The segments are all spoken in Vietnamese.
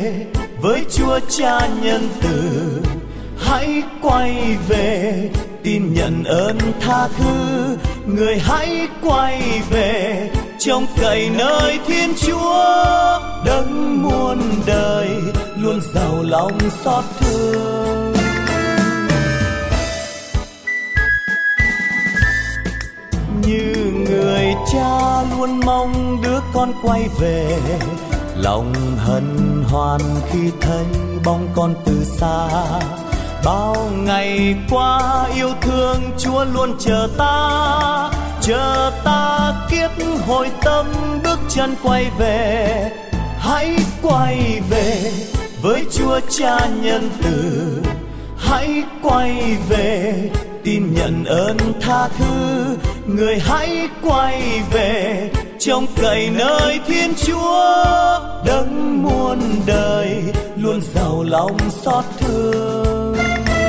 với Chúa Cha nhân từ. Hãy quay về tin nhận ơn tha thứ, người hãy quay về trông cậy nơi Thiên Chúa, đấng muôn đời luôn giàu lòng xót thương. Như người cha luôn mong đứa con quay về, lòng hân hoan khi thấy bóng con từ xa. Bao ngày qua yêu thương Chúa luôn chờ ta kiếp hồi tâm bước chân quay về. Hãy quay về với Chúa Cha nhân từ, hãy quay về tin nhận ơn tha thứ, người hãy quay về trông cậy nơi Thiên Chúa, đấng muôn đời luôn giàu lòng xót thương.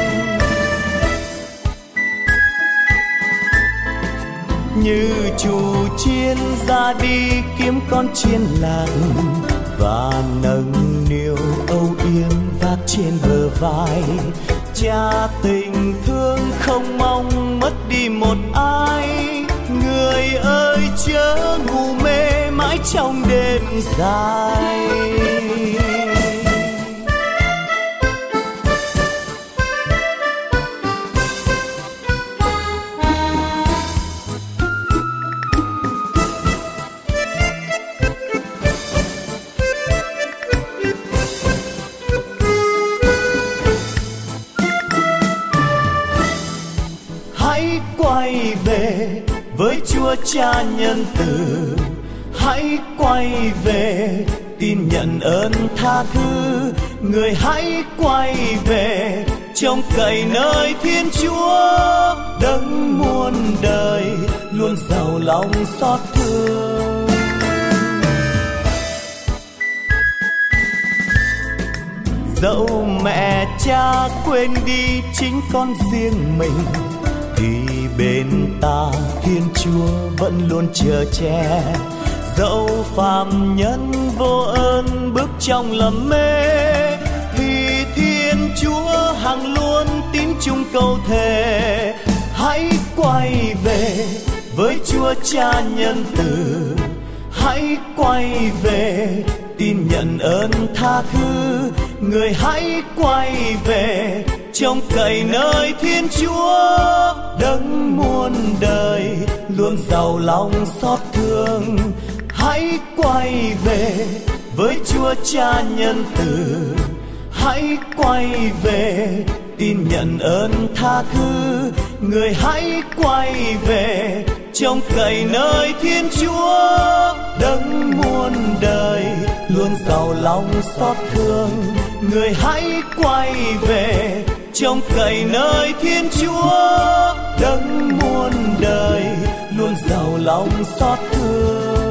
Như chủ chiên ra đi kiếm con chiên lạc, và nâng niu âu yếm vác trên bờ vai. Cha tình thương không mong mất đi một ai, người ơi chớ ngủ mê mãi trong đêm dài. Hãy quay về với Chúa Cha nhân từ, hãy quay về tin nhận ơn tha thứ, người hãy quay về trông cậy nơi Thiên Chúa, đấng muôn đời luôn giàu lòng xót thương. Dẫu mẹ cha quên đi chính con riêng mình, thì bên ta Thiên Chúa vẫn luôn chờ che. Dẫu phàm nhân vô ơn bước trong lầm mê, thì Thiên Chúa hằng luôn tín chung câu thề. Hãy quay về với Chúa Cha nhân từ, hãy quay về tin nhận ơn tha thứ, người hãy quay về trông cậy nơi Thiên Chúa, đấng muôn đời luôn giàu lòng xót thương. Hãy quay về với Chúa Cha nhân từ, hãy quay về tin nhận ơn tha thứ, người hãy quay về trông cậy nơi Thiên Chúa, đấng muôn đời luôn giàu lòng xót thương. Người hãy quay về trông cậy nơi Thiên Chúa, đấng muôn đời luôn giàu lòng xót thương.